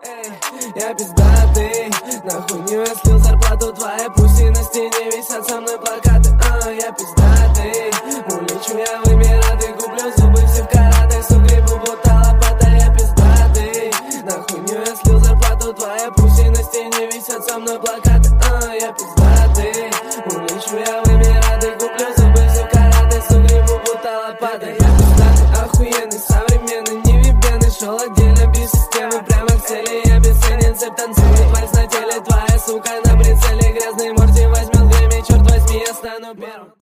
Я пиздатый, нахуй не слил зарплату твоя, пусть и на стене висят со мной плакаты. Я пиздатый, улечу я в Эмираты, куплю зубы все в карате, сугребу будто лопата. Я пиздатый, нахуй не слил зарплату твоя, пусть и на стене висят со мной плакаты. Я пиздатый, улечу я в Эмираты, куплю зубы все в карате, сугребу будто лопата. Я пиздатый, охуенный, современный, невъебенный, шел отдельно без системы, прямо к цели, я бесценен, цепь танцует.